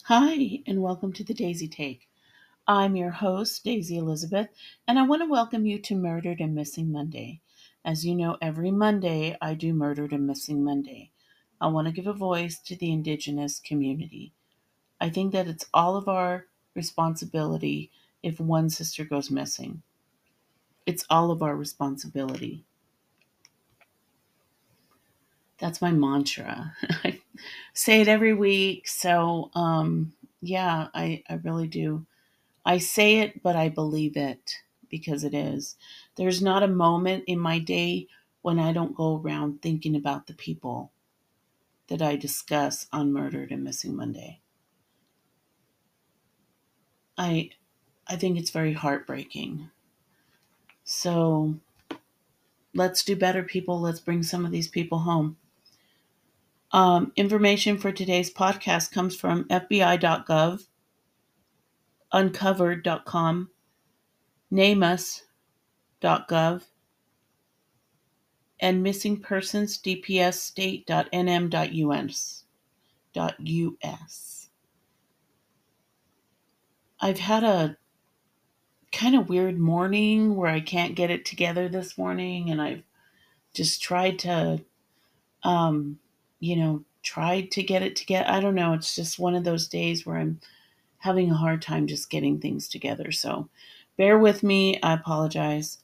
Hi, and welcome to the Daisy Take. I'm your host, Daisy Elizabeth, and I want to welcome you to Murdered and Missing Monday. As you know, every Monday I do Murdered and Missing Monday. I want to give a voice to the Indigenous community. I think that it's all of our responsibility if one sister goes missing. It's all of our responsibility. That's my mantra. I say it every week, so yeah, I really do. I say it, but I believe it because it is. There's not a moment in my day when I don't go around thinking about the people that I discuss on Murdered and Missing Monday. I I think it's very heartbreaking. So let's do better, people. Let's bring some of these people home. Information for today's podcast comes from FBI.gov, uncovered.com, namus.gov, and missing persons dps state.nm.us. I've had a kind of weird morning where I can't get it together this morning, and I've just tried to, tried to get it together. I don't know. It's just one of those days where I'm having a hard time just getting things together. So bear with me. I apologize.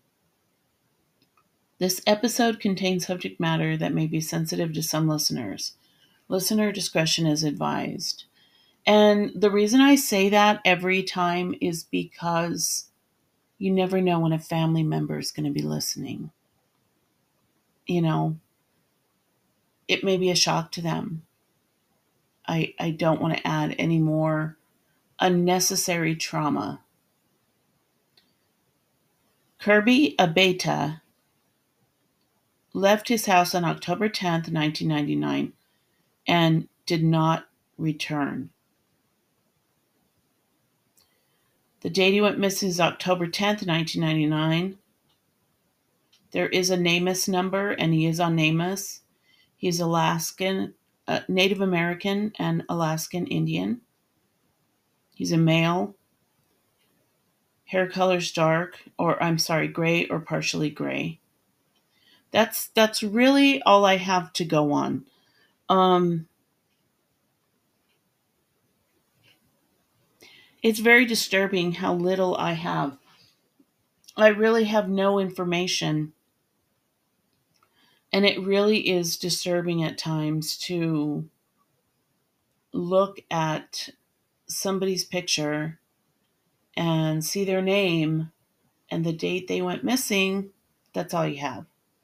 This episode contains subject matter that may be sensitive to some listeners. Listener discretion is advised. And the reason I say that every time is because you never know when a family member is going to be listening. You know, it may be a shock to them. I don't want to add any more unnecessary trauma. Kirby Abeta left his house on October 10th, 1999, and did not return. The date he went missing is October 10th, 1999. There is a NamUs number, and he is on NamUs. He's Alaskan, Native American, and Alaskan Indian. He's a male. Hair color's dark, or I'm sorry, gray or partially gray. That's really all I have to go on. Um, it's very disturbing how little I have. I really have no information, and it really is disturbing at times to look at somebody's picture and see their name and the date they went missing. That's all you have.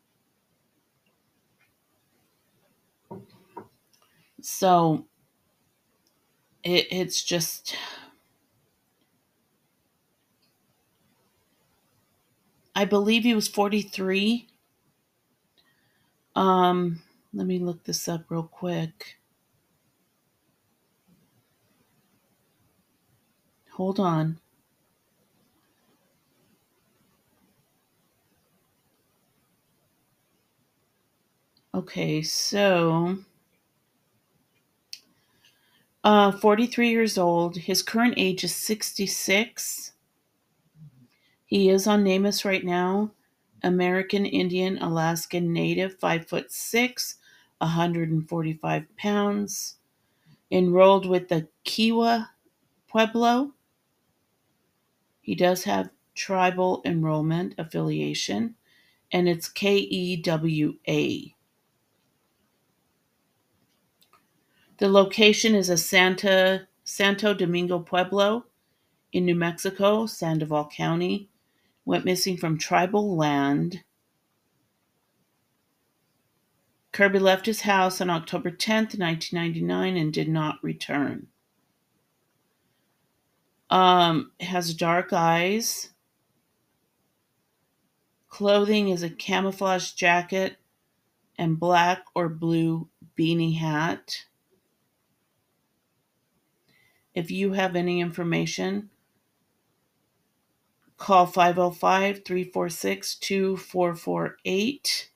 So it's just, I believe he was 43. Let me look this up real quick. Hold on. Okay, so 43 years old. His current age is 66. He is on NamUs right now. American Indian Alaskan Native, 5'6", 145 pounds. Enrolled with the Kiowa Pueblo. He does have tribal enrollment affiliation, and it's KEWA. The location is a Santo Domingo Pueblo in New Mexico, Sandoval County. Went missing from tribal land. Kirby left his house on October 10th, 1999, and did not return. Has dark eyes. Clothing is a camouflage jacket and black or blue beanie hat. If you have any information, call 505-346-2448.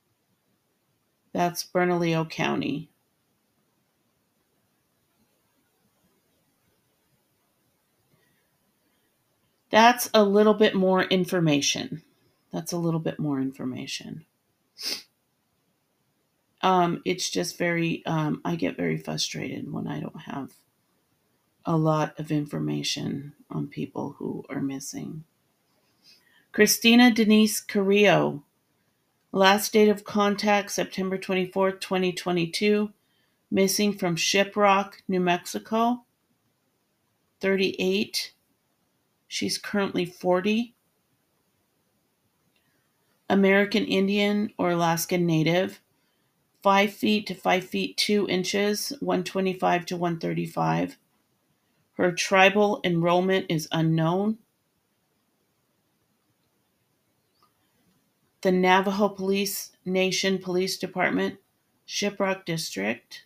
That's Bernalillo County. That's a little bit more information. That's a little bit more information. It's just very, I get very frustrated when I don't have a lot of information on people who are missing. Christina Denise Carrillo, last date of contact September 24th, 2022, missing from Shiprock, New Mexico, 38. She's currently 40. American Indian or Alaskan Native, 5 feet to 5 feet 2 inches, 125 to 135. Her tribal enrollment is unknown. The Navajo Police Nation Police Department, Shiprock District.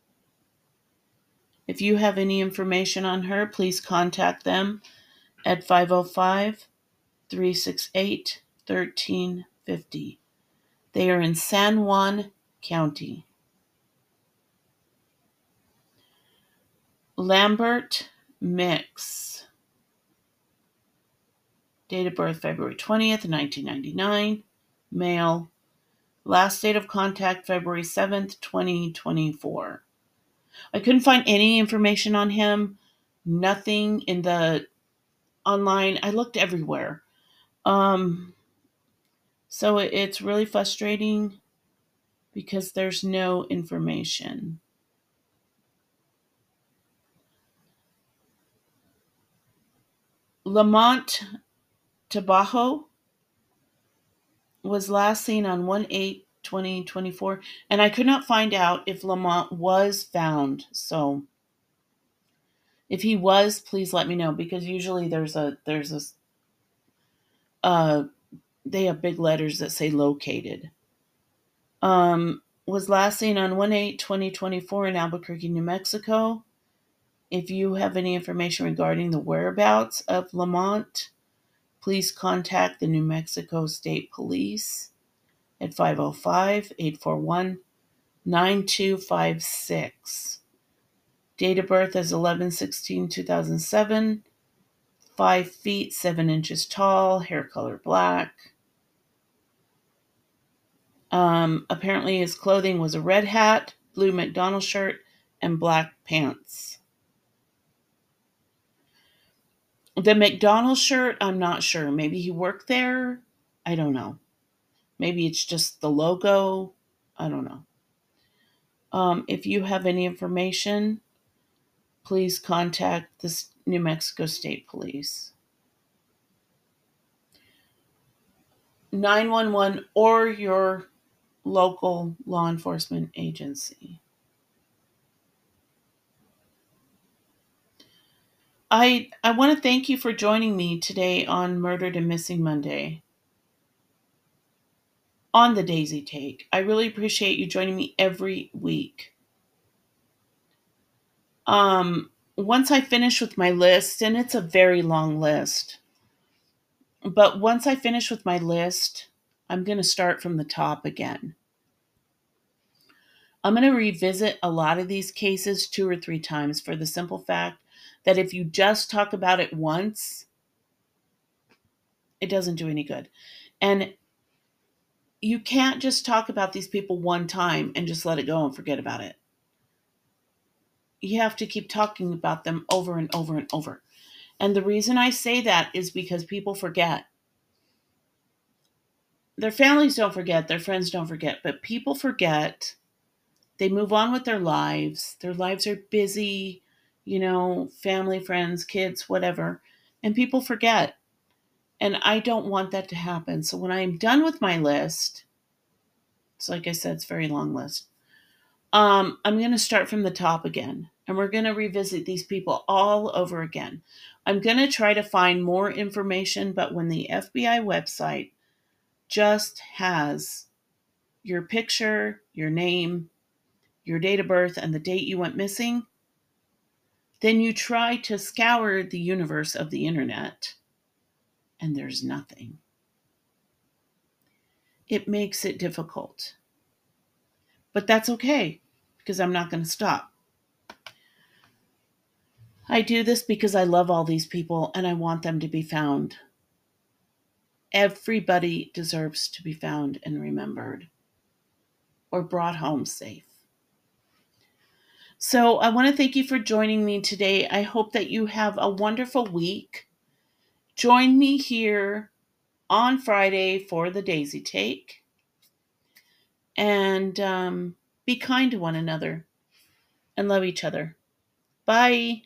If you have any information on her, please contact them at 505 368 1350. They are in San Juan County. Lambert Mix, date of birth February 20th, 1999, male. Last date of contact February 7th, 2024. I couldn't find any information on him, nothing in the online. I looked everywhere. So it's really frustrating because there's no information. Lamont Tabajo was last seen on 1/8/2024, and I could not find out if Lamont was found. So if he was, please let me know, because usually they have big letters that say located. Was last seen on 1/8/2024 in Albuquerque, New Mexico. If you have any information regarding the whereabouts of Lamont, please contact the New Mexico State Police at 505-841-9256. Date of birth is 11/16/2007. 5 feet 7 inches tall, hair color black. Apparently his clothing was a red hat, blue McDonald's shirt, and black pants. The McDonald's shirt, I'm not sure. Maybe he worked there. I don't know. Maybe it's just the logo. I don't know. If you have any information, please contact the New Mexico State Police. 911 or your local law enforcement agency. I want to thank you for joining me today on Murdered and Missing Monday on the Daisy Take. I really appreciate you joining me every week. Once I finish with my list, and it's a very long list, but once I finish with my list, I'm going to start from the top again. I'm going to revisit a lot of these cases 2 or 3 times for the simple fact that if you just talk about it once, it doesn't do any good. And you can't just talk about these people one time and just let it go and forget about it. You have to keep talking about them over and over and over. And the reason I say that is because people forget. Their families don't forget, their friends don't forget, but people forget. They move on with their lives. Their lives are busy, family, friends, kids, whatever. And people forget. And I don't want that to happen. So when I'm done with my list, it's like I said, it's a very long list. I'm going to start from the top again. And we're going to revisit these people all over again. I'm going to try to find more information, but when the FBI website just has your picture, your name, your date of birth, and the date you went missing, then you try to scour the universe of the internet, and there's nothing. It makes it difficult. But that's okay, because I'm not going to stop. I do this because I love all these people and I want them to be found. Everybody deserves to be found and remembered or brought home safe. So I want to thank you for joining me today. I hope that you have a wonderful week. Join me here on Friday for the Daisy Take. And be kind to one another and love each other. Bye.